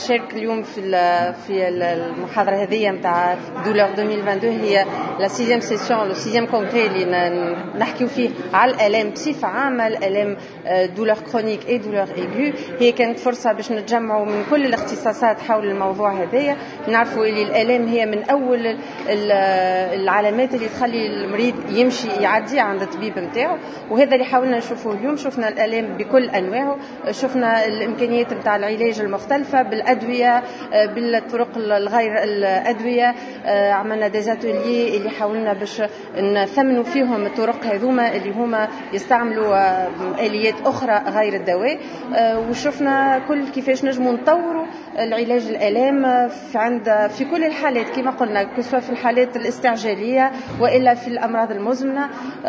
شارك اليوم في المحاضرة هذه نتاع دولور 2022 هي لا 6e سيسيون لو 6e كونغري اللي نحكيو فيه على الآلام بصفة عامة، الآلام دولور كرونيك اي دولور ايغو. هي كانت فرصة باش نتجمعوا من كل الاختصاصات حول الموضوع هذايا. نعرفوا اللي الآلام هي من أول العلامات اللي تخلي المريض يمشي يعدي عند الطبيب نتاعو، وهذا اللي حاولنا نشوفوه اليوم. شفنا الآلام بكل أنواعه، شفنا الإمكانيات نتاع العلاج المختلفة بالأدوية بالطرق الغير الأدوية. عملنا ديزاتوليي اللي حاولنا باش نثمنوا فيهم الطرق هذوما اللي هما يستعملوا آليات أخرى غير الدواء، وشفنا كل كيفاش نجموا نطوروا العلاج الآلام في كل الحالات كما قلنا، سواء في الحالات الاستعجالية وإلا في الأمراض المزمنة.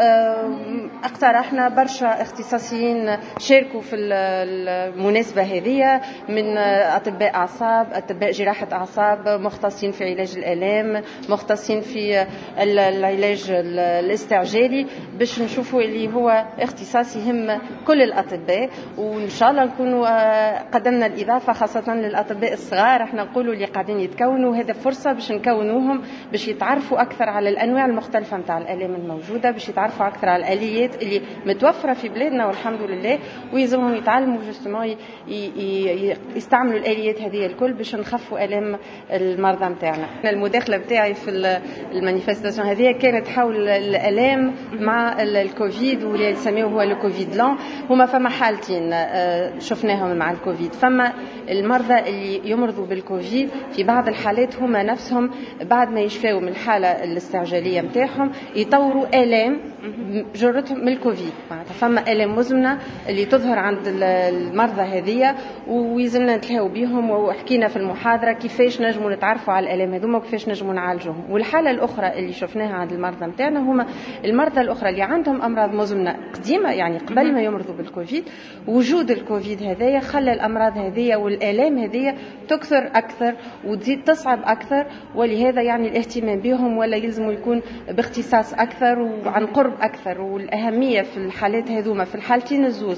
اقترحنا برشا اختصاصيين شاركوا في المناسبة هذه، من أطباء أعصاب، أطباء جراحة أعصاب، مختصين في علاج الآلام، مختصين في العلاج الاستعجالي، باش نشوفوا اللي هو اختصاص يهم كل الأطباء. وإن شاء الله نكونوا قدمنا الإضافة خاصة للأطباء الصغار. احنا نقولوا اللي قاعدين يتكونوا، هذا فرصة باش نكونوهم باش يتعرفوا أكثر على الأنواع المختلفة متاع الآلام الموجودة، باش يتعرفوا أكثر على الآليات اللي متوفرة في بلادنا والحمد لله، ويلزمهم يتعلموا جستمون يستعملوا الآليات هذه الكل باش نخفوا آلام المرضى متاعنا. المداخلة بتاعي في المانيفستاسيون هذه كانت حول الآلام مع الكوفيد، واللي يسميه هو الكوفيد لون. هما فما حالتين شفناهم مع الكوفيد. فما المرضى اللي يمرضوا بالكوفيد في بعض الحالات هما نفسهم بعد ما يشفوا من الحالة الاستعجالية متاعهم يطوروا آلام جرتهم من الكوفيد. فما آلام مزمنة اللي تظهر عند المرضى هذه، ويزلنا نتلاقوا بهم وحكينا في المحاضرة كيفاش نجموا نتعرفوا على الآلام هذوما وكيفاش نجموا نعالجوهم. والحالة الأخرى اللي شفناها عند المرضى متاعنا هما المرضى الأخرى اللي عندهم أمراض مزمنة قديمة، يعني قبل ما يمرضوا بالكوفيد. وجود الكوفيد هذايا خلى الأمراض هذه والآلام هذه تكثر أكثر وتزيد تصعب أكثر، ولهذا يعني الاهتمام بهم ولا يلزم يكون باختصاص أكثر وعن قرب أكثر. والأهمية في الحالات هذوما في الحالتين الزوز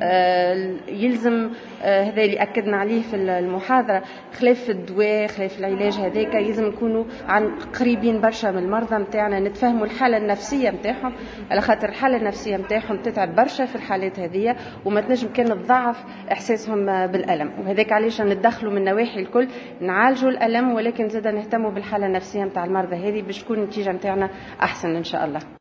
يلزم هذا اللي أكدنا عليه في المحاضرة، خلاف الدواء خلاف العلاج هذاك يلزم نكونوا عن قريبين برشا من المرضى متاعنا، نتفهموا الحالة النفسية متاعهم، على خاطر الحالة النفسية متاعهم تتعب برشا في الحالات هذه وما تنجم كان تضعف إحساسهم بالألم. وهذاك علاش ندخلوا من نواحي الكل نعالجوا الألم، ولكن زاد نهتموا بالحالة النفسية متاع المرضى هذه باش تكون النتيجة متاعنا أحسن إن شاء الله.